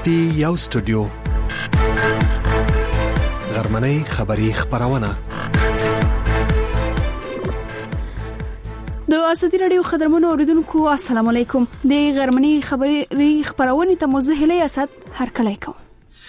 پټي یو سټوډیو غرمنۍ خبری خبرونه د ازادي رادیو خبرونه اوریدونکو السلام علیکم د غرمنۍ خبری خبرونه ته مزهله اسد هر کله کوم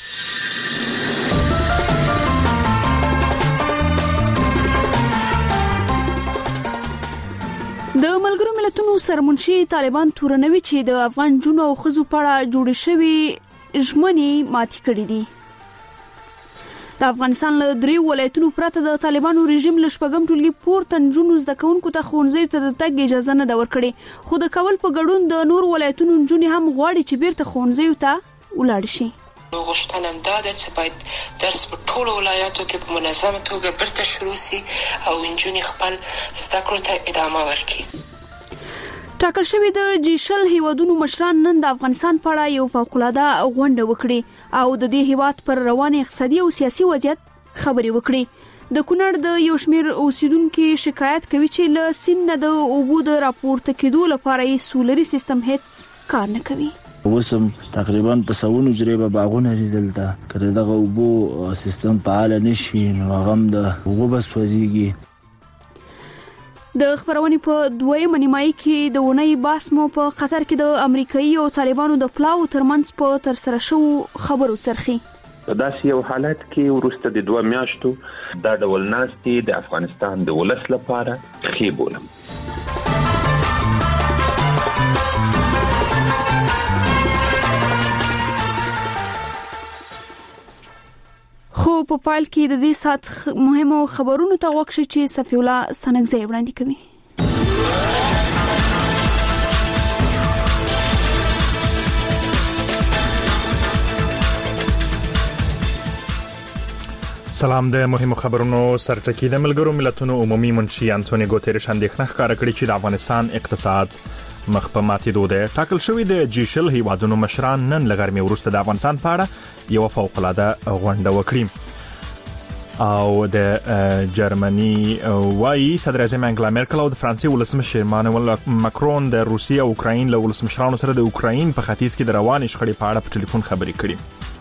د ملګرو ملتونو سرمنشي طالبان تورنوي چې د افغان جنو او خزو پړه جوړ شوی ژمنې ماتې کړې دي. د افغانستان له درې ولایتونو پرته د طالبانو رژیم له شپږم ټولګي پورته نجونو زده کوونکو ته ښوونځي ته د تګ اجازه نه ده ورکړې، خو د کابل په ګډون د نور ولایتونو نجونې هم غواړي چې بیرته ښوونځي ته ولاړ شي. غوښتنه ده چې باید درس په ټولو ولایاتو کې په منظمه توګه بیرته شروع شي او نجونې خپل زده کړو ته ادامه ورکړي. ټاکل شوی د جیشل هیوادونو مشران نن د افغانستان په اړه یو فوق‌العاده غونډه وکړي او د دې هیواد پر روان اقتصادي او سیاسي وضعیت خبرې وکړي. د کونړ د یو شمېر اوسیدونکو شکایت کوي چې له سیند نه د اوبو د راپورته کېدو لپاره یې سولري سیستم هیڅ کار نه کوي. وسم تقریبا په سونو جریبه باغونه لیدل دا کړه دغه اوبو سیستم فعال نشي نو هغه د اوبو بس وځيږي. د خبرونې په دویمه نیمایي کې د ونې باس مو په قطر کې د امریکایي او طالبانو د پلاو ترمنځ په تر سره شو خبرو څرخي. داسې یو حالت کې ورسته د 2 میاشتو دا ډول ناستي د افغانستان د ولس لپاره خې بولم. خو په فایل کې د دې سات مهمو خبرونو ته وښه چې صفی الله ستنګزی وړاندې کوي. سلام. د مهمو خبرونو سرټکی د ملګرو ملتونو عمومي منشي انټونی ګوتریش اندېښنه ښکاره کړې چې د افغانستان اقتصاد مخ په ماتېدو دی. ټاکل شوی د جیشل هیوادونو مشران نن لغرمې وروسته د افغانستان په اړه یو فوق‌العاده غونډه وکړي او د جرمني وايي صدر اعظم انګلا مرکل او د فرانسې ولسمشر مانوئل ماکرون د روسیې او اوکراین له ولسمشرانو سره د اوکراین په ختیځ کې د روانې شخړې په اړه په ټلیفون خبرې کړې.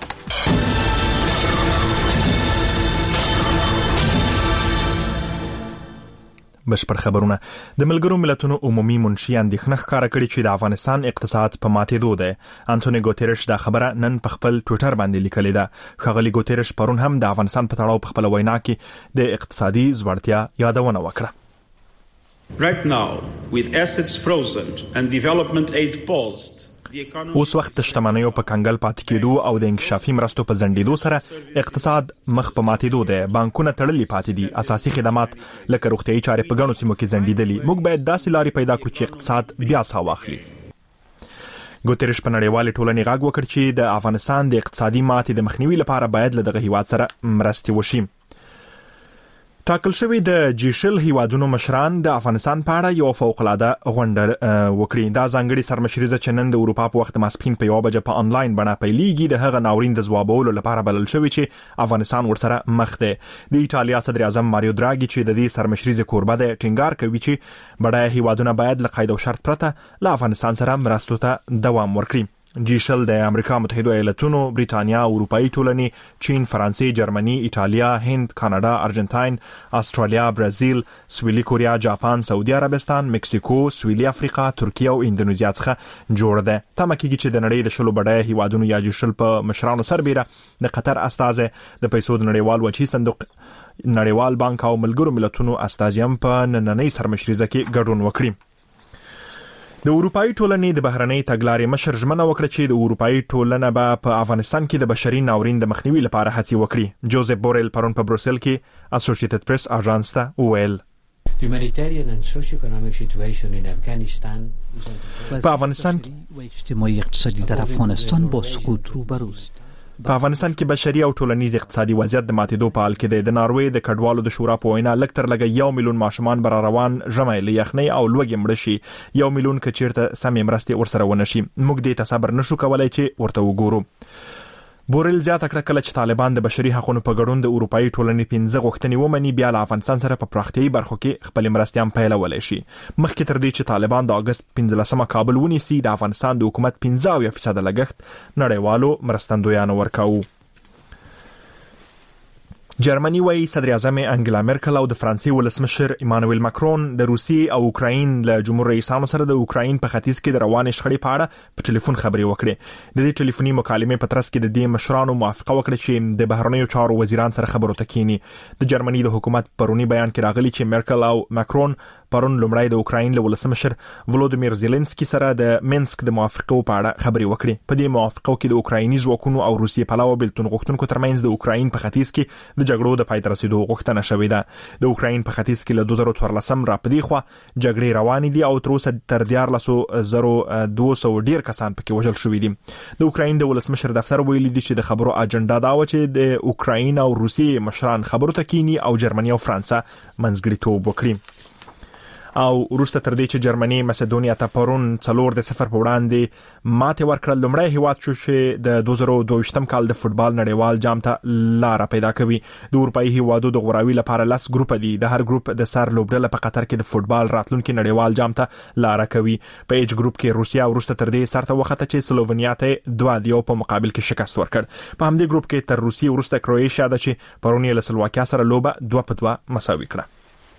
بشپړ خبرونه. د ملګرو ملتونو عمومي منشي اندېښنه ښکاره کړې چې د افغانستان اقتصاد په ماتېدو دی. انټونی ګوتریش دا خبره نن په خپل ټوئیټر باندې لیکلې ده. ښاغلي ګوتریش پرون هم د افغانستان په تړاو په خپل وینا کې د اقتصادي ځوړتیا یادونه وکړه. Right now, with assets frozen and development aid paused, اوس وخت د شتمنیو په کنګل پاتې کېدو او د انکشافي مرستو په ځنډېدو سره اقتصاد مخ په ماتېدو دی. بانکونه تړلي پاتې دي، اساسي خدمات لکه روغتیايي چارې په ګڼو سیمو کې ځنډېدلي. موږ باید داسې لارې پیدا کړو چې اقتصاد بیا ساه واخلي. ګوتریش په نړیوالې ټولنې غږ وکړ چې د افغانستان د اقتصادي ماتې د مخنیوي لپاره باید له دغه هیواد سره مرستې وشي. ټاکل شوی د جیشل هیوادونو مشران د افغانستان په اړه یو فوق‌العاده غونډه وکړي. دا ځانګړي سرمشریزه چې نن د اروپا په وخت ماسپښین په 1 بجه په انلاین بڼه پیلېږي د هغه ناورین د ځوابولو لپاره بلل شوی چې افغانستان ورسره مخ دی. د ایټالیا صدر اعظم ماریو دراګي چې د دې سرمشریزه کوربه دی ټینګار کوي چې بډایه هیوادونه باید له قید او شرط پرته له افغانستان سره مرستو ته دوام ورکړي. جیشل د امریکا متحده ایالاتونو، بریتانیا، اروپאי ټولنې، چین، فرانسې، جرمني، ایټالیا، هند، کاناډا، ارجنټاین، استرالیا، برازیل، سویلي کوریا، جاپان، سعودي عربستان، مکسیکو، سویلي افریقا، ترکیه او اندونیزیا څخه جوړ ده. تمه کېږي چې د نړۍ د شلو بډایه هیوادونو یا جیشل په مشرانو سربېره د قطر استازي د پیسو د نړیوال وجهي صندوق، نړیوال بانک او ملګرو ملتونو استازي هم په نننۍ سرمشریزه کې ګډون وکړي. د اروپאי ټولنې د بهرنۍ تګلارې مشر ژمنه وکړه چې د اروپאי ټولنه به په افغانستان کې د بشري ناورین د مخنیوي لپاره هڅې وکړي. جوزف بورل پرون په بروسل کې اسوسییټډ پریس اژانس ته وویل په افغانستان کې اجتماعي اقتصادي در افغانستان با سقوط روبروست. په افغانستان کې بشري او ټولنیز اقتصادي وضعیت د ماتېدو په حال کې دی. د ناروې د کډوالو د شورا په وینا لږ تر لږه 1 میلیون ماشومان بر روان ژمي له یخنۍ او لوږې مړه شي. 1 میلیون که چیرته سمې مرستې ورسره ونه شي. موږ دې ته صبر نشو کولای چې ورته وګورو. بورل زیاته کړه کله چې طالبان د بشري حقوقو په ګډون د اروپאי ټولنې 15 غوښتنې ومني بیا له افغانستان سره په پراختیايي برخو کې خپل مرستيام پیلولای شي. مخکې تر دې چې طالبان د اگست 15 کابل ونیسي د افغانستان د حکومت 15% لګښت نړیوالو مرستندویانو ورکاوه. جرمني وايي صدر اعظم انګلا مرکل او د فرانسې ولسمشر ایمانوئل ماکرون د روسیې او اوکراین له جمهور رئیسانو سره د اوکراین په ختیځ کې د روانې شخړې په اړه په ټلیفون خبرې وکړې. د دې ټلیفوني مکالمې په ترڅ کې د دې مشرانو موافقه وکړه چې د بهرنیو چارو وزیران سره خبرو ته کینی. د جرمني د حکومت پرونی بیان کې راغلی چې مرکل او ماکرون پرون لومړی د اوکراین له ولسمشر ولودیمیر زيلنسکي سره د مینسک د موافقه په اړه خبرې وکړې. په دې موافقه کې د اوکرایني ځواکونو او روسیې پلاوه بلتون غوښتونکو ترمنځ د اوکراین په ختیځ کې د جګړو د پای ته رسیدو غوښتنه شوې ده. د اوکراین په ختیځ کې له 2014 را پدې خو جګړې روانې دي او تر اوسه تر 14,200 ډیر کسان پکې وژل شوې دي. د اوکراین د ولسمشر دفتر ویلي دي چې د خبرو اجنډا دا و چې د اوکراین او روسیې مشران خبرو ته کینی او جرمني او فرانسه منځګړیتوب وکړي. او وروسته تر دې چې جرمني مسدونیا ته پرون 4-0 په وړاندې ماته ورکړل لومړی هیواد شو چې د 2022م کال د فوتبال نړیوال جام ته لار پیدا کوي. د اروپאי هیوادو د غوراوي لپاره لاس ګروپ دي. د هر ګروپ د سر لوبډله په قطر کې د فوتبال راتلونکي نړیوال جام ته لار کوي. په ایج ګروپ کې روسیا وروسته تر دې سرته وخته چې سلوونیا ته 2-2 په مقابل کې شکست ورکړ. په همدې ګروپ کې تر روسیې وروسته کرواتیا د چې پرون یې له سلواکیا سره لوبه 2-2 مساوي کړه.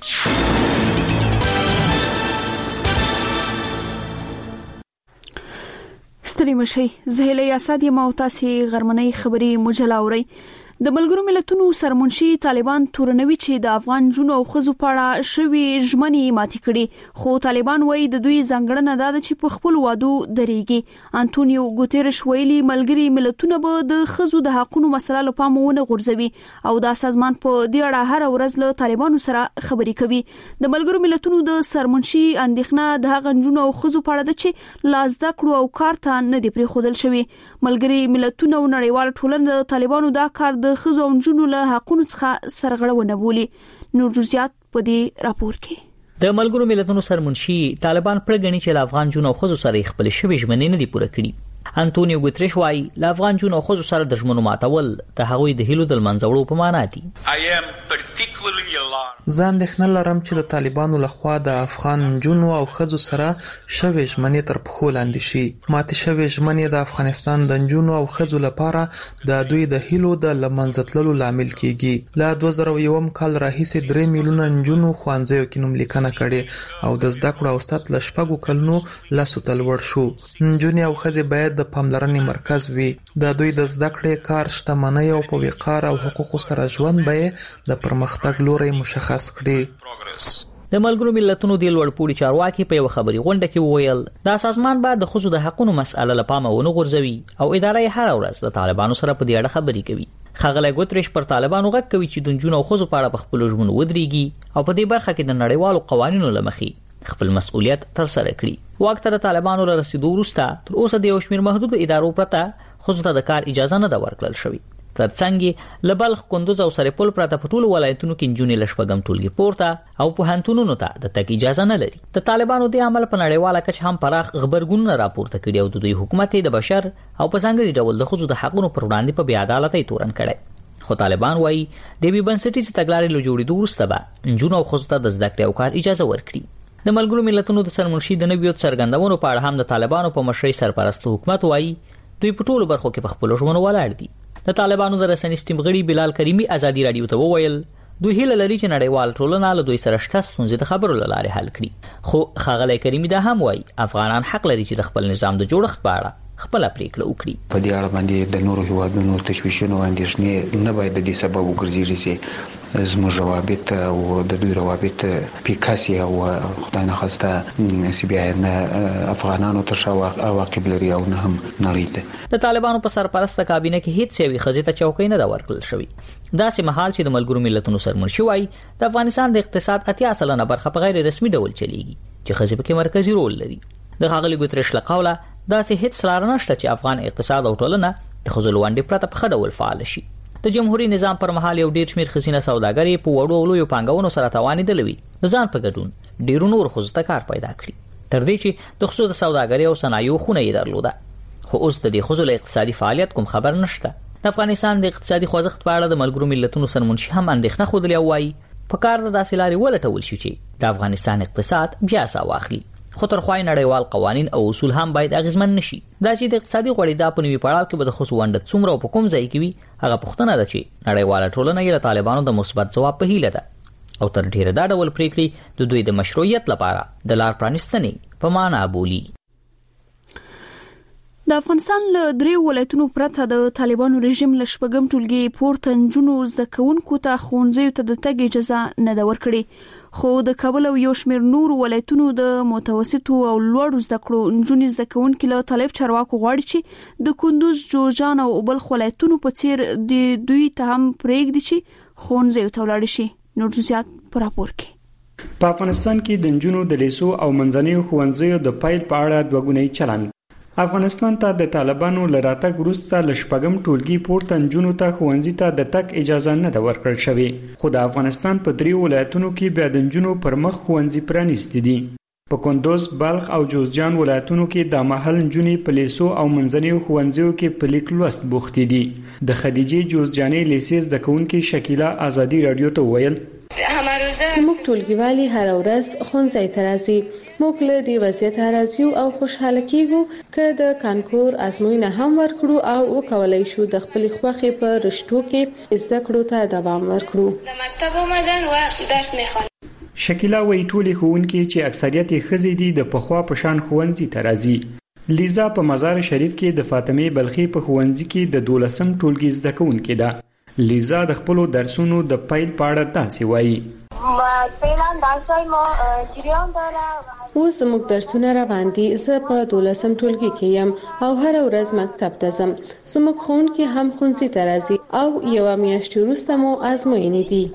ستړي مشي زهله یاساد یم او تاسو غرمنۍ خبري مجلاوري. د ملګرو ملتونو سرمنشي طالبان تورنوي چې د افغان جنو او خزو پاړه شوي ژمنې ماتي کړي. خو طالبان وایي د دوی ځنګړنه ده چې په خپل وادو درېږي. انټونیو ګوتيرش ویلي ملګري ملتونه به د خزو د حقوقو مسله له پامونه غورځوي او دا سازمان په دې اړه هر ورځ له طالبانو سره خبرې کوي. د ملګرو ملتونو د سرمنشي اندېښنه د هغه جنو او خزو پاړه ده چې لازده کړو او کار ته نه دی پرې خودل شوی. ملګري ملتونه او نړیوال ټولنه د طالبانو دا کار د خزو او جنو له حقوقو څخه سرغړونه بولي. نور جزئیات په دې راپور کې. د ملګرو ملتونو سرمنشي طالبان پرګنی چې افغان جنو او خزو سره خپل شوی ژمنې نه دي پوره کړي. انټونیو ګوتریش وايي ل افغان جنو او خزو سره د ژمنو ماتول د هغوی د هیلو د منځوړو په معنا دي. ځان د خنل لرم چې د طالبانو لخوا د افغان جنو او خزو سره شوی ژمنې تر پخو لاندې شي. ماته شوی ژمنې د افغانستان د جنو او خزو لپاره د دوی د هیلو د لمنځتلو لامل کیږي. ل 2001 کال راهیسې 3 میلیونه جنو خوانځيو کې نوم لیکنه کړي او د زده کړو او ست لشپګو کلونو لاسو تلور شو. جنو او خزو باید د پاملرنې مرکز وي. د دوی د زده کړې کار شتمنۍ او په وقار او حقوقو سره ژوند به د پرمختګ لوري مشخص کړي. د ملګرو ملتونو د لوړپوړي چارواکي په یو خبري غونډه کې وویل دا سازمان بعد د خصوصي د حقوقو مسأله لپاره ونه غورځوي او ادارې هر ورځ د طالبانو سره په دې اړه خبرې کوي. خغله ګوتریش پر طالبانو غږ کوي چې د جنونو خصوصي په اړه په خپل ژوند ودرېږي او په دې برخه کې د نړیوالو قوانینو لمخې خپل مسؤلیت تر سره کړي. وخت د طالبانو له رسیدو وروسته تر اوسه د یو شمېر محدود ادارو پرته خصوصي د کار اجازه نه ده ورکړل شوې. ترڅنګ لبلخ کندوز او سرپل پرته په ټولو ولایتونو کې جنونې لشپګم ټولګي پورته او په هنتونونو ته د تک اجازه نه لري. د طالبانو د عمل په نړیواله کچه هم پراخ خبرګونونه راپورته کړي او د دوی حکومت د بشر او په ځانګړي ډول د خصوصي د حقوقو پر وړاندې په بې عدالتۍ تورن کړي. خو طالبان وایي د بي بنسټیز تګلارې له جوړېدو وروسته به جنونو او خصوصي د زده کړې او کار اجازه ورکړي. د ملګرو ملتونو د سرمنشي د نویو څرګندونو په اړه هم د طالبانو په مشرۍ سرپرست حکومت وایي دوی په ټولو برخو کې په خپل ژوند ولاړ دي. د طالبانو د رسنۍ سټیمغړي بلال کریمی ازادي رادیو ته وویل دوی هیله لري چې نړیوال ټولنه له دوی سره شته ستونزې د خبرو لاره حل کړي. خو خغله کریمی دا هم وایي افغانان حق لري چې د خپل نظام د جوړښت په اړه خپل پریکړه وکړي. په دې اړه باندې د نورو هیوادونو تشویشونه او اندېښنې نه باید د دې سبب وګرځي چې زموږ روابط او د دوی روابط پیکاسي او خدای نه خواسته سی بیا نه افغانانو ته شاو عواقب لري او نه هم نړۍ ته. د طالبانو په سرپرسته کابینه کې هیڅ یوې خزې ته چوکۍ نه دا ورکړل شوی. دا سه مهال چې د ملګرو ملتونو سرمنشي وایي د افغانستان د اقتصاد 80% برخه په غیر رسمي ډول چلیږي چې خزې پکې مرکزی رول لري. د غاغلی ګوتریش له قوله دا سه هیڅ لار نشته چې افغان اقتصاد او ټولنه د خزلوانډې پرته په خډول فعال شي. د جمهوریت نظام پر مهال یو ډیر شمیر خزینه سوداګري په وړو او لوی پانګونو سره توانیدل وي. د ځان په ګډون ډیرو نور خزته کار پیدا کړی تر دې چې د خصوصي سوداګري او صنایعو خونه یې درلوده. خو اوس د دې خزل اقتصادي فعالیت کوم خبر نشته. د افغانستان د اقتصادي خوځښت په اړه د ملګرو ملتونو سرمنشي هم اندېښنه خوده وایي په کار د داسې لارې ولټول شي چې د افغانستان اقتصاد بیا سا واخلي، خو تر خوای نړیوال قوانین او اصول هم باید اغیزمن نشي. دا چې د اقتصادي غوړېدا په نوي پړاو کې به د خصوص ونډه څومره او په کوم ځای کې وي، هغه پوښتنه ده چې نړیواله ټولنه یې له طالبانو د مثبت ځواب په هیله ده او تر ډیره دا ډول پریکړې د دوی د مشروعیت لپاره د لار پرانستنې په معنا بولي. د افغانستان له 3 ولایتونو پرته د طالبانو رژیم له شپږم ټولګي پورته نجونو زده کوونکو ته ښوونځیو ته د تګ اجازه نه ده ورکړې، خو د کابل او یو شمېر نور ولایتونو د متوسطو او لوړو زده کړو نجونې زده کوونکي له طالب چارواکو غواړي چې د کندوز، جوزجان او بلخ ولایتونو په څیر د دوی ته هم پرېږدي چې ښوونځیو ته ولاړ شي. نور زیات پر راپور کې په افغانستان کې د نجونو د لیسو او منځنیو ښوونځیو د پیل په اړه دوګونی چلند. افغانستان ته د طالبانو لراتګ وروسته ل شپږم ټولګي پورته نجونو ته ښوونځي ته د تګ اجازه نه ده ورکړل شوې، خو د افغانستان په 3 ولایتونو کې بیا د نجونو پر مخ ښوونځي پرانیستي دي. په کندوز، بلخ او جوزجان ولایتونو کې د ماحل نجونې په لیسو او منځنیو ښوونځیو کې په لیک لوست بوختې دي. د خدیجې جوزجانې لیسې زده کوونکې شکیلا ازادي رادیو ته وویل زموږ ټولګیوالي هر ورځ ښوونځي ته راځي، موږ له دې وضعیت راځو او خوشحاله کیږو که د کانکور ازموینه هم ورکړو او وکولای شو د خپل خوښې په رشتو کې زده کړو ته دوام ورکړو. د مکتب اومدن و درس میخوانم. شکیلا وایي ټولې ښوونکي چې اکثریت یې ښځې دي د پخوا په شان ښوونځي ته راځي. لیزا په مزار شریف کې د فاطمه بلخي په ښوونځي کې د 12م ټولګي زده کوونکې ده. لیزا د خپل درسونو د پیل په اړه داسې وایي اوس زموږ درسونه روان دي. زه په 12م ټولګي کې یم او هر ورځ مکتب ته ځم. زموږ ښوونکي هم ښوونځي ته راځي او یوه میاشت وروسته مو ازموینې دي.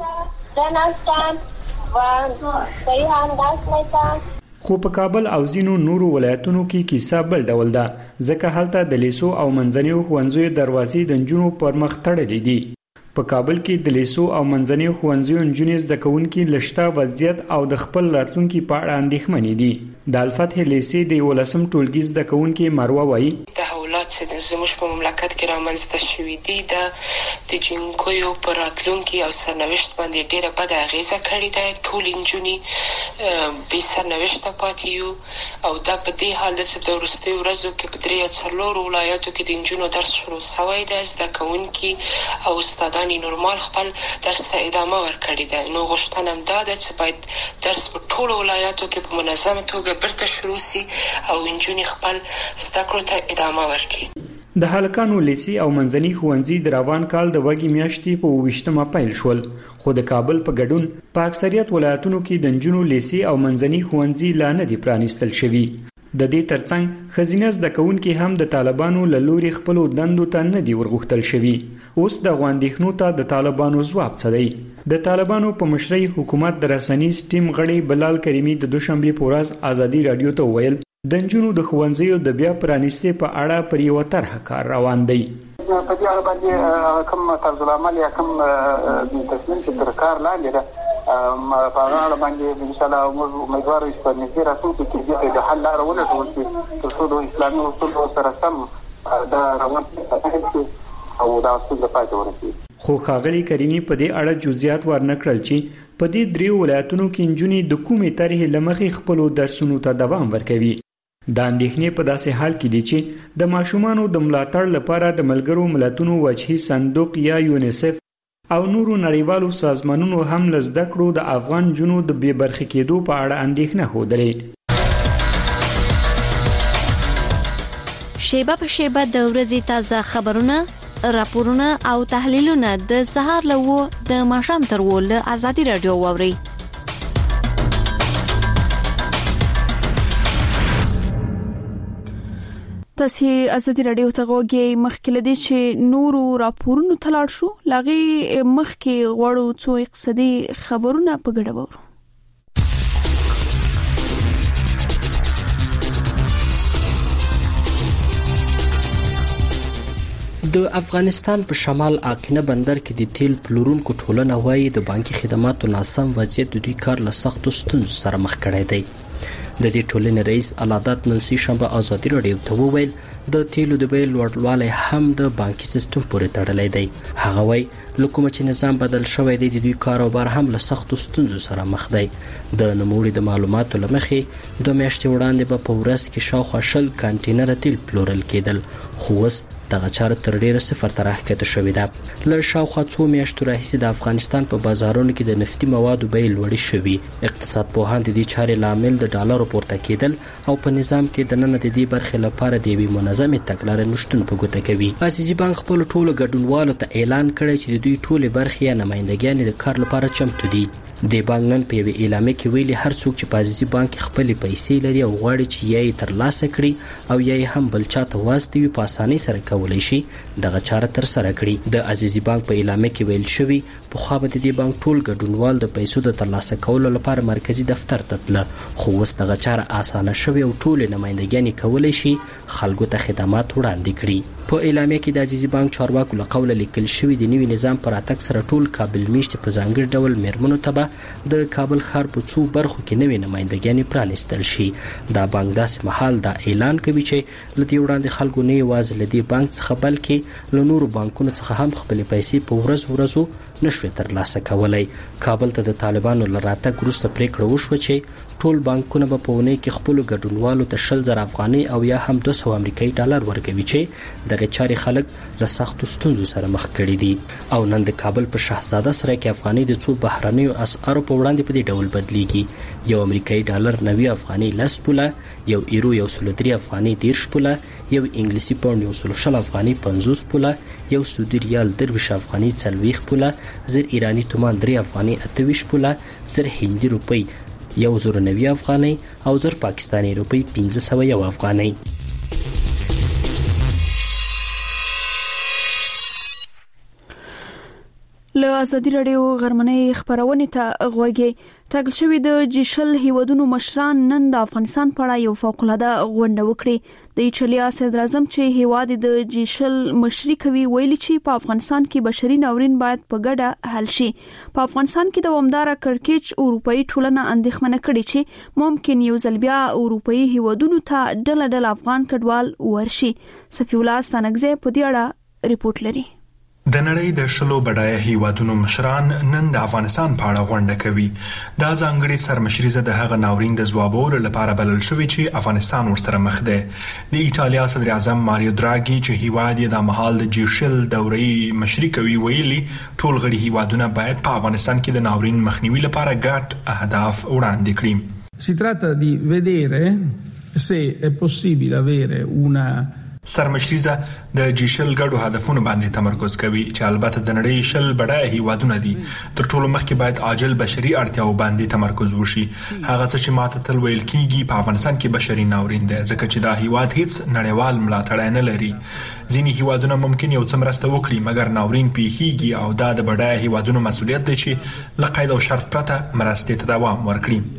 خو په کابل او ځینو نورو ولایتونو کې کیسه بل ډول ده، ځکه هلته د لیسو او منځنیو ښوونځیو دروازې د نجونو پر مخ تړلې دي. په کابل کې د لیسو او منځنیو ښوونځیو نجونې زده کوونکي له شته وضعیت او د خپل راتلونکي په اړه اندېښمنې دي. د الفتح لیسې د 11م ټولګي زده کوونکي مروه وایي تحولات چې زموږ په مملکت کې رامنځته شوي دي د جنکیو په راتلونکي او سرنوشت باندې ډیره بده اغیزه کړې ده. ټولې نجونې بې سرنوشته پاتې یو او دا په دې حال ده چې د وروستیو ورځو کې په 3 یا 4 ولایاتو کې د نجونو درس شروع شوی ده. زده کوونکي او استادان نورمال خپل درس ته ادامه ورکړې ده. نو غوښتنه هم دا ده چې باید درس په ټولو ولایاتو کې په منظمه توګه برته شروع سي او نجونې خپل زده کړو ته ادامه ورکړي. د هلکانو لیسې او منځني ښوونځي د روان کال د وږي میاشتې په 28مه پیل شول، خو د کابل په ګډون په اکثریت ولایتونو کې د نجونو لیسې او منځني ښوونځي لا نه دي پرانیستل شوي. د دې ترڅنګ ښځینه زده کوونکي هم د طالبانو له لوري خپلو دندو ته نه دي ورغوښتل شوي. اوس د غواندېښنو ته د طالبانو ځواب څه دی؟ د طالبانو په مشرۍ حکومت د رسنیز ټیم غړي بلال کریمي د دوشنبه په ورځ ازادي رادیو ته وویل د نجونو د ښوونځیو د بیا پرانیستې په اړه پر یوه طرحه کار روان دی. په دې اړه باندې کوم طرز العمل یا کوم تصمیم چې تر کار لاندې ده په اړه باندې ان شاء الله موږ امیدوار یو چې نږدې راتلونکي کې د حل لاره ولټول شي تر څو د اسلامي اصولو سره سم دا روان شي او دا اصول د پاتې ورسي. خو ښاغلي کریمي په دې اړه جزئیات ورنکړل چې په دې 3 ولایتونو کې نجونې د کومې طرحې له مخې خپلو درسونو ته دوام ورکوي. دا اندېښنې په داسې حال کې دي چې د ماشومانو د ملاتړ لپاره د ملګرو ملتونو وجهي صندوق یا یونیسف او نورو نړیوالو سازمانونو هم له زده کړو د افغان نجونو د بې برخې کېدو په اړه اندېښنه ښودلې. شیبه په شیبه د ورځې تازه خبرونه، راپورونه او تحلیلونه د سهار له 9 د ماښام تر 10 له ازادي رادیو واوري. تاسو ازادي رادیو ته غوږی مخکې لدی چې نورو راپورونو تلاړ شو لاغي مخکې غوړو څو اقتصادي خبرونه په ګډه وورو. د افغانستان په شمال اقینه بندر کې د تیل پلورونکو ټولنه وايي د بانکي خدماتو ناسم وضعیت د دوی کار له سختو ستونزو سره مخ کړی دی. د دې ټولنې رئیس علادت نن سې شنبه ازادي راډیو ته وویل د تیلو د بیې لوړوالی هم د بانکي سیستم پورې تړلی دی. هغه وایي له کومه چې نظام بدل شوی دی د دوی کاروبار هم له سختو ستونزو سره مخ دی. د نوموړي د معلوماتو له مخې 2 میاشتې وړاندې به په ورځ کې شاوخوا 10 کانټینره تیل پلورل کېدل، خو اوس دغه چاره تر ډیره صفر ته راښکته شوې ده. له شاوخوا 2 میاشتو راهیسې د افغانستان په بازارونو کې د نفتي موادو بیې لوړې شوې. اقتصاد پوهان د دې چارې لامل د ډالرو پورته کېدل او په نظام کې دننه د دې برخې لپاره د یوې منظمې تګلارې نشتون په ګوته کوي. عزیزي بانک خپل ټولو ګډونوالو ته اعلان کړی چې د دوی ټولې برخې یا نمائندګان د کار لپاره چمتو دي. د بانک نن په یوه اعلامیه کې ویلي هر څوک چې په عزیزي بانک خپل پیسې لري او غواړي چې یې ترلاسه کړي او یې هم بل چاته واستوي په اسانۍ سره کولای شي دغه چاره تر سره کړي. د عزیزي بانک په اعلامیه کې ویل شوی په خو به د دې بانک ټول ګډونوال د پیسو د ترلاسه کولو لپاره مرکزی دفتر ته تله، خو اوس دغه چاره اسانه شوی او ټول نمائندګان کولای شي خلکو ته خدمات وړاندې کړي. په اعلامیه کې د عزیزي بانک چارواکو له قوله لیکل شوی د نوي نظام پر اتک سره ټول کابل میشت په ځانګړي ډول میرمنو ته د کابل ښار په څو برخو کې نوې نمائندګانې پرانیستل شي. دا بانک داسې مهال دا اعلان کوي چې له دې وړاندې خلکو نه یوازې له دې بانک څخه بلکې له نورو بانکونو څخه هم خپلې پیسې په ورځو نشوي ترلاسه کولای. کابل ته د طالبانو له راتګ وروسته پریکړه وشوه چې ټول بانکونه به په اونۍ کې خپلو ګډونوالو ته 10,000 افغانۍ او یا هم 200 امریکایي ډالر ورکوي چې دغه چارې خلک له سختو ستونزو سره مخ کړي دي. او نن د کابل په شهزاده سره کې افغانۍ د څو بهرنیو اسعارو په وړاندې په دې ډول بدلیږي. یو امریکایي ډالر 90 افغانۍ 10 پوله، یو ایرو 103 افغانۍ 10 پوله، یو انګلیسي پاوند 160 افغانۍ 50 پوله، یو سعودي ریال 23 افغانۍ 40 پوله، زر ایرانی تومان 3 افغانۍ 28 پوله، زر هندي روپۍ 190 افغانۍ او زر پاکستاني روپۍ 501 افغانۍ. له ازادي راډیو غرمنۍ خبرونه ته غوږی. ټاکل شوی د جیشل هیوادونو مشران نن د افغانستان په اړه یو فوق العاده غونډه وکړه. د ایټالیا صدر اعظم چې هیواد د جیشل مشري کوي ویلي چې په افغانستان کې بشري ناورین باید په ګډه حل شي. په افغانستان کې دوامدار کړکېچ اروپאי ټولنه اندېښمنه کړي چې ممکن یو ځل بیا اروپאי هیوادونو ته ډله افغان کډوال ورشي. صفی الله ستانګزه په دې اړه ریپورت لري. د نړۍ د شلو بډایه هیوادونو مشران نن د افغانستان په اړه غونډه کوي. دا ځانګړي سرمشریزه د هغه ناورین د ځوابولو لپاره بلل شوی چې افغانستان ورسره مخ دی. د ایټالیا صدر اعظم ماریو دراګي چې هیواد یې د مهال د جیشل دورې مشري کوي ویلي ټول غړي هیوادونه باید په افغانستان کې د ناورین مخنیوي لپاره ګډ اهداف وړاندې کړي. Si tratta di vedere se è possibile avere una سرمشریزه د جیشل ګډو هدفونو باندې تمرکز کوي چې البته د نړۍ شل بډایه هیوادونه دي. تر ټولو مخکې باید عاجل بشري اړتیاو باندې تمرکز وشي. هغه څه چې ماته تل ویل کیږي په افغانستان کې بشري ناورین دی ځکه چې دا هیواد هیڅ نړیوال ملاتړ نه لري. ځینې هیوادونه ممکن یو څه مرسته وکړي مګر ناورین پیښیږي او دا د بډایه هیوادونو مسؤلیت دی چې له قید او شرط پرته مرستې ته دوام ورکړي.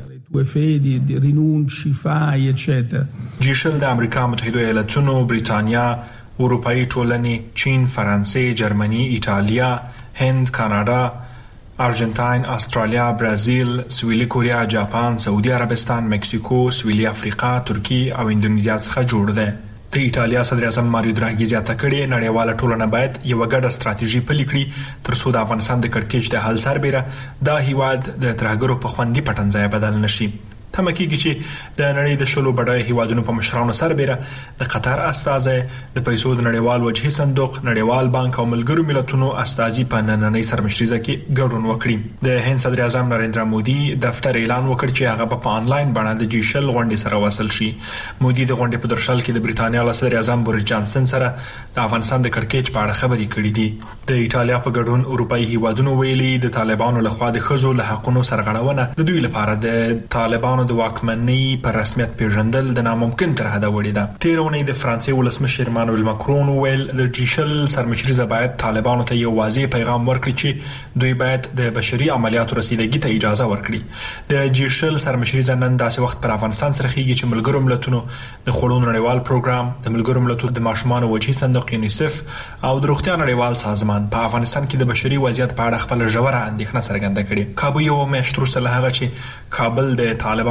di rinunci, fai, eccetera. جیشل د امریکا متحده ایالاتونو، بریتانیا، اروپאי ټولنې، چین، فرانسې، جرمني، ایټالیا، هند، کاناډا، ارجنټاین، استرالیا، برازیل، سویلي کوریا، جاپان، سعودي عربستان، مکسیکو، سویلي افریقا، ترکیه او اندونیزیا څخه جوړ دی. د ایټالیا صدر اعظم ماریو دراګي زیاته کړې نړیواله ټولنه باید یو ګډه ستراتیژي پلي کړي تر څو د افغانستان د کړکېچ د حل سربېره دا هیواد د ترهګرو په خوندي پټنځای بدل نشي. تمه کېږي چې د نړۍ د شلو بډایه هیوادونو په مشرانو سربېره د قطر استازی، د پیسو د نړیوال وجهي صندوق، نړیوال بانک او ملګرو ملتونو استازي په نننۍ سرمشریزه کې ګډون وکړي. د هند صدر اعظم نریندرا مودي دفتر اعلان وکړ چې هغه په آنلاین بڼه د جیشل غونډې سره وصل شي. مودي د غونډې په درشل کې د برېټانیا له صدر اعظم بوریس جانسن سره د افغانستان د کړکېچ په اړه خبرې کړې دي. د ایټالیا په ګډون اروپאי هیوادونو ویلي د طالبانو لخوا د ښځو له حقوقو سرغړونه د دوی لپاره د طالبانو د واکمنۍ په رسمیت پیژندل د ناممکن تر حده وړي ده. تیر اونۍ د فرانسې ولسمشر مانویل ماکرون ویل د جیشل سرمشریزه باید طالبانو ته یو واضح پیغام ورکړي چې دوی باید د بشري عملیاتو رسیدګۍ ته اجازه ورکړي. د جیشل سرمشریزه نن داسې وخت پر افغانستان سره خېږي چې ملګرو ملتونو د خوړو نړیوال پروګرام، د ملګرو ملتونو د ماشومانو وجهي صندوق یونیسف او د روغتیا نړیوال سازمان په افغانستان کې د بشري وضعیت په اړه خپل ژوره اندېښنه څرګنده کړې. کابو یو میاشت وروسته له هغه چې کابل د طالبانو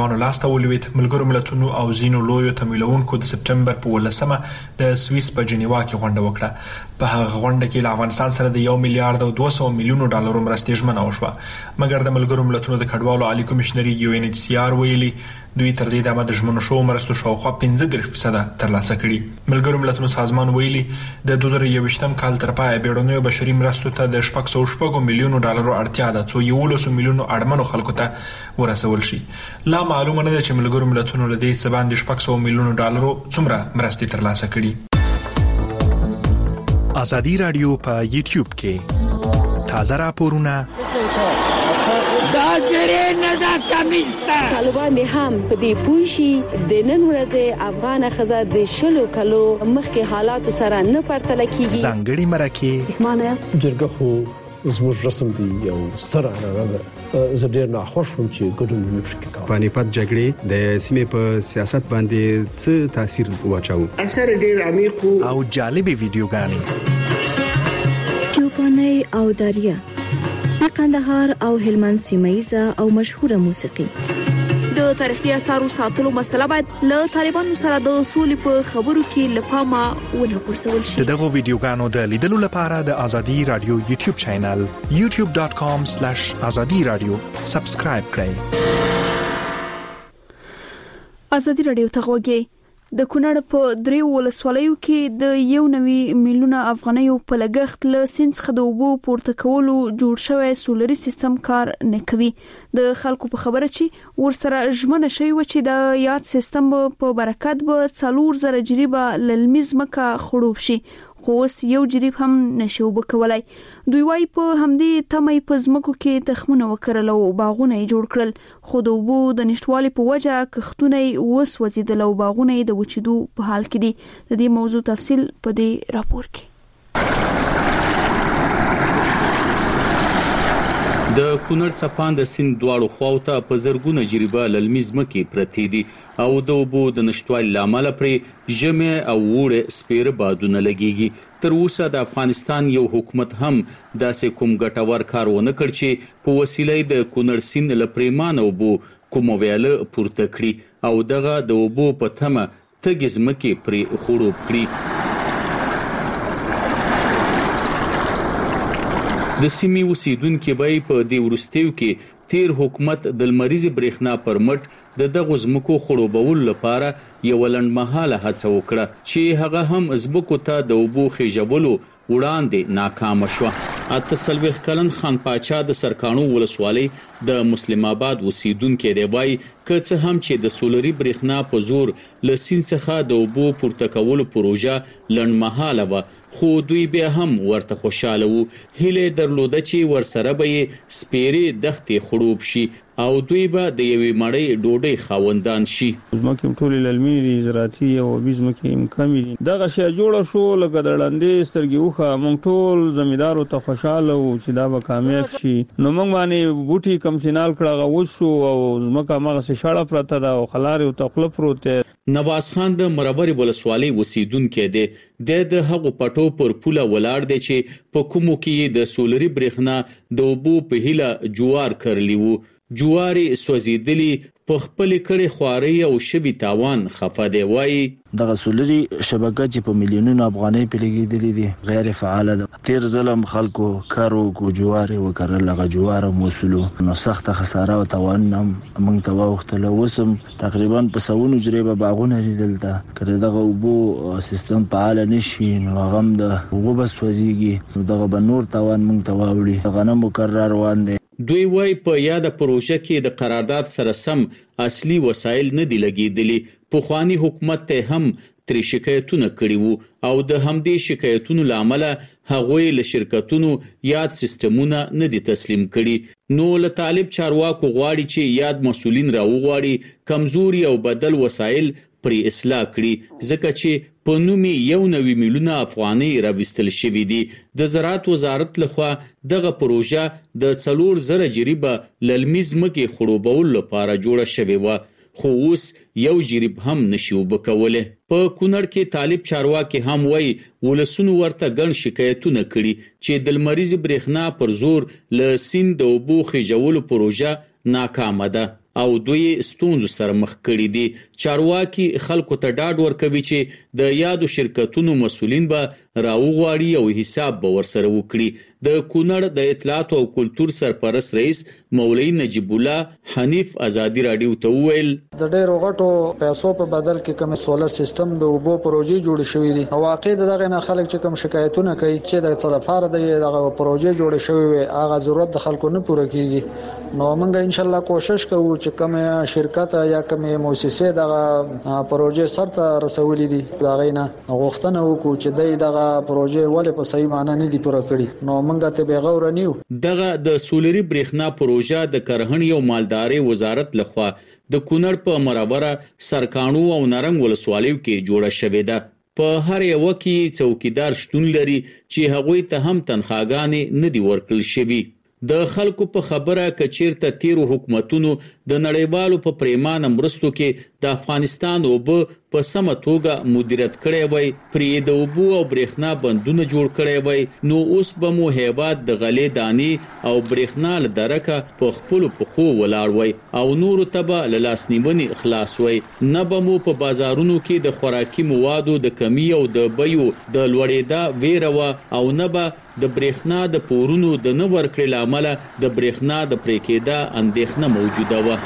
طالبانو لاسته ولويد. ملګرو ملتونو او زینو لویو تمویلونکو د سپټمبر په 18مه د سویس په جنیوا کې غونډه وکړه. په هغه غونډه کې له افغانستان سره د 1 میلیارډ او 200 میلیونو ډالرو مرستې ژمنه وشوه. مګر د ملګرو ملتونو د کډوالو عالی کمشنري UNHCR ویلي دوی تر دې دمه د ژمنو شو مرستو شاوخوا 15% ترلاسه کړي. ملګرو ملتونو سازمان ویلي د 2021م کال تر پایه بیړنیو بشري مرستو ته د 600 میلیونو ډالرو اړتیا ده څو 11 میلیونو اړمنو خلکو ته ورسول شي. لا معلومه نه ده چې ملګرو ملتونو له دې څه باندې 600 میلیونو ډالرو څومره مرستې ترلاسه کړي. ازادي رادیو په یوټیوب کې تازه راپورونه طالبان هم په دې پوښي د نن ورځې افغان خزه د شلو کلو مخکې حالات سره نه پرتله کیږي. ځانګړي مرکه احمانیاست جرګه خو زموږ رسم دی یو ستر عنعنه ده. زه ډیر ناخوښ وم چې ګډون نه پکې کوم. پانیپت جګړې د سیمې په سیاست باندې څه تاثیر واچاو؟ اثر ډیر عمیق او جالبې ویډیوګانې چوپاني او داریا قندهار او هلمند سیمایزه او مشهوره موسیقي. د تاریخي اثارو ساتلو مسله باید له طالبانو سره د اصول په خبرو کې لپاره ونه غورځول شي. دغه ویډیوګانو د لیدلو لپاره د ازادي رادیو یوټیوب چینل youtube.com/azadi-radio سبسکرایب کړئ. ازادي رادیو ته غوږی. د کونړ په 3 ولسوالیو کې د 1 میلیون افغانیو په لګښت له سیند څخه د اوبو پورته کولو جوړ شوی سولري سیستم کار نه کوي. د خلکو په خبره چې ورسره ژمنه شوی و چې د یاد سیستم په برکت به 4,000 جریبه للمیز مکه خړوب شي، خو اوس یو جریب هم نشي وبکولای. دوی وايي په همدې تمې په ځمکو کې تخمونه وکړل او باغونه جوړ کړل، خو د اوبو د نشټوالي په وجه کښتونه وسوځیدل او باغونه د وچېدو په حال کې دي. د دې موضوع تفصیل په دې راپور کې. د کونړ سپان د سیند دواړو خواوته په زرګونه جریبه للمیز مکې پرتې دي او د اوبو د نشټوالي لامل پرې ژمه او وړه سپیره بادونه لګيږي. تر اوسه د افغانستان یو حکومت هم داسې کوم ګټور کار ونه کړ چې په وسیله د کونړ سیند لپریمان اوبو کوم ویاله پورته کړي او دغه د اوبو په تمه تګز مکې پرې خړوب کړي. د سیمې اوسیدونکو به په دې ورستیو کې تیر حکومت د لمریزي برېښنا پرمټ د دغه ځمکو خړوبول لپاره یو لنډمهاله هڅه وکړه چې هغه هم ځمکو ته د اوبو خېژولو وړاندې ناکام شو. 48 کلن خان پاچا د سرکانو ولسوالۍ د مسلم آباد اوسیدونکو دی وایي که څه هم چې د سولري برېښنا په زور له سیند څخه د اوبو پورته کولو پروژه لنډمهاله و، خو دوی بیا هم ورته خوشاله وو. هیله درلوده چې ورسره به سپیرې دښتې خړوب شي او دوی به د یوې مړۍ ډوډۍ خاوندان شي. ځمکې ټولې للمي دي، زراعتي او آبي ځمکې هم کمې دي. دغه شی جوړه شو لکه د ړندې سترګې وخه. موږ ټول زمیندارو ته خوشاله وو چې دا به کامیاب شي. نو موږ باندې بوټي کم سینال کړه غوښو او ځمکه مغه سي شاړه پرته ده او خلاري او تخله پروت. نواز خان د مربري ولسوالۍ اوسیدونکو دی. د هغو پټو پر پوله ولاړ دی چې په کومو کې د سولري برېښنا د اوبو په هیله جوار کرلی وو. جواري سوځیدلی په خپل کړي خواري او شبي تاوان خفه دی. وایي دغه سولري شبکه چې په میلیونونو افغانۍ په لګیدلې دي غیر فعال ده. تیر ظلم خلکو کارو کو جواري وکړل، هغه جوار موصلو نو سخت خساره او تاوان هم موږ ته واختله. وسم تقریبا په 100 جریبه باغونه لیدل تا کړه. دغه اوبو سیستم فعال نشي نو هغه د اوبو بس وځيږي نو دغه بنور تاوان موږ ته واوړي. غنم مقرر روان دي. دوی وای په یاد پروژه کې د قرارداد سره سم اصلي وسایل نه دی لګیدلی. پخوانی حکومت ته هم تر شکایتونه کړي وو او د همدې شکایتونو لامل هغوی له شرکتونو یاد سیستمونه نه دي تسلیم کړي. نو له طالب چارواکو غواړي چې یاد مسولین راوغواړي کمزوري او بدل وسایل پرې اصلاح کړي ځکه چې په نومي 1 میلیون افغانۍ راوستل شوې دي. د زراعت وزارت لخوا دغه پروژه د 4,000 جریبه للمیز مکې خړوبول لپاره جوړه شوې و، خو اوس یو جریب هم نشي وبکوله. په کونړ کې طالب چارواکي هم وایي ولسونو ورته ګڼ شکایتونه کړي چې د لمریزي برېښنا پر زور له سیند د اوبو خېژولو پروژه ناکامه ده. او دوی ستونزو سره مخ کړي دي. چارواکي خلکو ته ډاډ ورکوي چې د یادو شرکتونو مسؤلین به راوغواړي او حساب به ورسره وکړي. د کونړ د اطلاعات او کلتور سرپرست رئیس مولوی نجیب الله حنیف ازادي رادیو ته وویل د ډېرو غټو پیسو په بدل کې کوم سولر سیستم د اوبو پروژې جوړې شوې دي او واقع دغه نه خلک چې کوم شکایتونه کوي چې د څلفار دغه پروژې جوړې شوې وي هغه ضرورت د خلکو نه پوره کیږي. نو موږ ان شاء الله کوشش کوو چې کوم شرکت یا کوم مؤسسه دغه پروژې سرته رسولې دي دغه نه غوښتنه وکړو چې دغه پروژې ولې په صحیح معنی نه دي پوره کړي. نو موږ ته به غوړ نیو. دغه د سولري برېښنا پروژه د کرهڼې او مالدارۍ وزارت لخوا د کونړ په مرابره سرکانو او نرنګ ولسوالیو کې جوړه شوې ده. په هر یو کې څوکیدار شتون لري چې هغوی ته هم تنخواګانې نه دي ورکړل شوي. د خلکو په خبره کچیرته تیرو حکومتونو د نړیوالو په پریمانه مرستو کې د افغانستان اوبه په سمه توګه مدیریت کړی وای، پرې د اوبو او برېښنا بندونه جوړ کړی وای، نو اوس به مو هیواد د غلې دانې او برېښنا له درکه په خپلو پښو ولاړ وای او نورو ته به له لاسنیونې خلاص وای. نه به مو په بازارونو کې د خوراکي موادو د کمی او د بیو د لوړېدا ویره وه او نه به د برېښنا د پورونو د نه ورکړې له امله د برېښنا د پرې کېدا اندېښنه موجوده وه.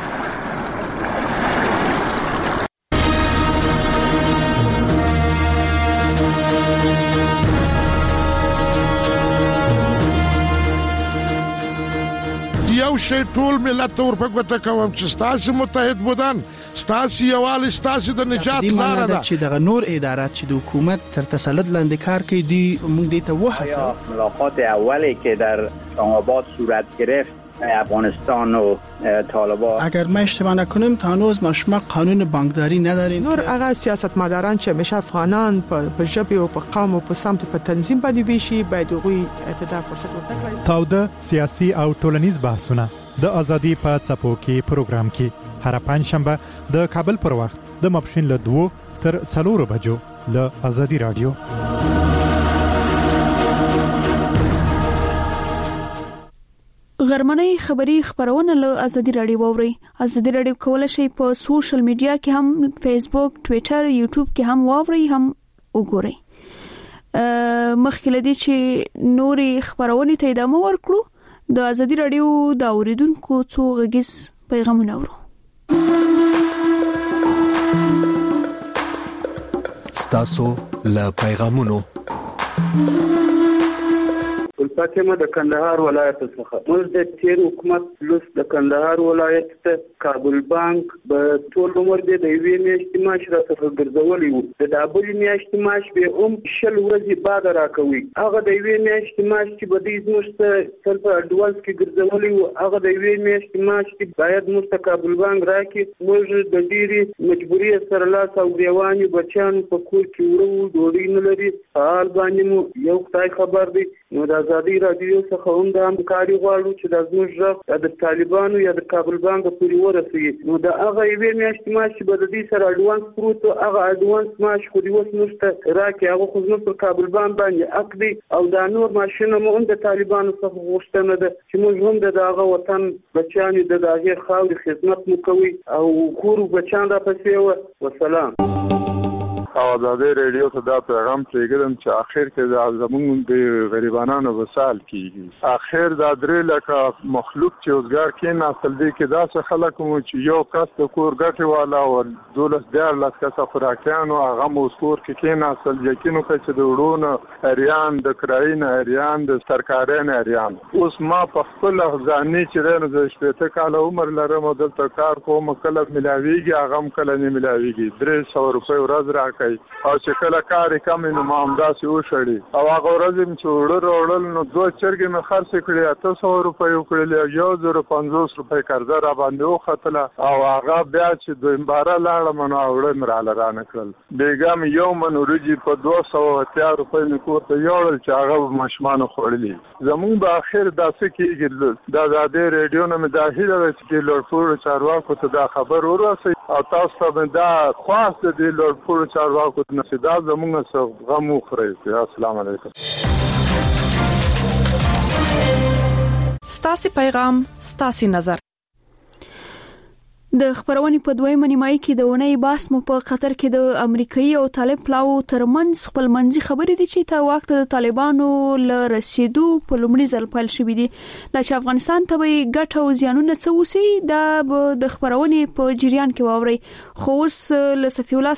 یو شی ټول ملت ته ورپګوته کوم چې ستاسو متحد بودن ستاسو یوالي ستاسو د نجات لاره ده چې دغه نور ادارات چې د حکومت تر تسلط لاندې کار کوي دی موږ دې ته وحسه ملاقات اولی که در اسلام‌آباد صورت گرفت افغانستان و طالبان اگر ما اشتباه نکنیم تا هنوز ما قانون بانکداری نداریم. نور هغه سیاستمداران چې همیشه افغانان په ژبه او په قوم او په سمت په تنظیم باندې ویشي باید هغوی ته فرصت ورکړي. تاوده سیاسي او ټولنیز بحثونه د ازادي په څپو کې پروګرام کې هر پنځشنبه د کابل پر وخت د ماپښین له 2 تر 4 بجو له ازادي رادیو. غرمنۍ خبری خبرونه له ازادي رادیو ووري. ازادي رادیو کولای شي په سوشل میډیا کې هم فیسبوک، ټوئیټر، یوټیوب کې هم ووري هم وګوري. مخکې لدی چې نوري خبرونه ته ادامه ورکړو د ازادي رادیو د اوریدونکو څو غږیز پیغامونه ورو. ستاسو له پیغامونو فاطمه د کندهار ولایت څخه موږ د تیر حکومت لوس د کندهار ولایت ته کابل بانک به ټول عمر د یوې میاشتې معاش راڅخه ګرځولي وو. د دابلې میاشتې معاش به شل ورځې بعد راکوي. هغه د یوې میاشتې معاش چې به دې زموږ ته په اډوانس کې ګرځولي وو هغه د یوې میاشتې معاش چې باید موږ ته کابل بانک راکړي. موږ د ډېرې مجبوري سره لاس او ګریوانې بچیان په کور کې وړو ډوډۍ نه لري. حال باندې مو یو خدای خبر دی. نو د ازادي رادیو څخه هم د همکاري غواړو چې د زموږ غږ د طالبانو یا د کابل بانک پورې ورسوي. نو د هغه یوې میاشتې معاش چې به د دې سره اډوانس پروت هغه اډوانس معاش خو دې اوس موږ ته راکړي. هغه خو زموږ پر کابل بانک باندې حق دی او دا نور معاشونه مو هم د طالبانو څخه غوښتنه ده چې موږ هم د هغه وطن بچیانو د هغې خاورې خدمت مو کوي او کور بچیان راپسې وه. وسلام. ازادي رادیو ته دا پیغام پرېږدم چې اخر کې د زمونږ د غریبانو وسال کیږي. اخر دا درې لکه مخلوق چې اوسګار کې نسل دی کې دا څه خلک مو چې یو کس د کور ګټي والا او 12 کس خوراکیانو هغه مو کور کې نسل یقینو چې د وړونو اریان د کرایین اریان د سرکارین اریان. اوس ما په خپل ځاني چې رنه د 18 کال عمر لرم دلته کار کوم کله ملاویږي هغه کله نه ملاویږي. 300 روپۍ ورځ راکړي او چې کله کار کم نو ما هم داسې وشړي او هغه ورځ چې وړل نو 2 چرګې مې خرڅ کړې 800 روپۍ وکړلې 1050 روپۍ قرضه را باندې وختله او هغه بیا چې دویمباره لاړم نو وړل مراله را نکړل. بیګم یو من ورجی په 280 روپۍ مې کور ته یوړل چې هغه مشمانو خوړلې. زمون په اخر داسې کېږي د ازادي رادیو نه مې دا هیله ده چې لوړپوړو چارواکو ته دا خبر ورسوي او تاسو ته دا خاص دي لوړپوړو چارواکو ته نصیدا زمونږ څخه غم وخورئ. السلام علیکم. ستاسو پیغام ستاسو نظر. د خبرونې په دویمه نیمایي کې د ونې باس مو په قطر کې د امریکایي او طالب پلاو ترمنځ خپل منځي خبرې دي چې تا وخت د طالبانو ل رسیدو په لومړي ځل پیل شوې دي د افغانستان ته به ګټه او زیانونه څه وسی د خبرونې په جریان کې واوري خو اوس ل صفی الله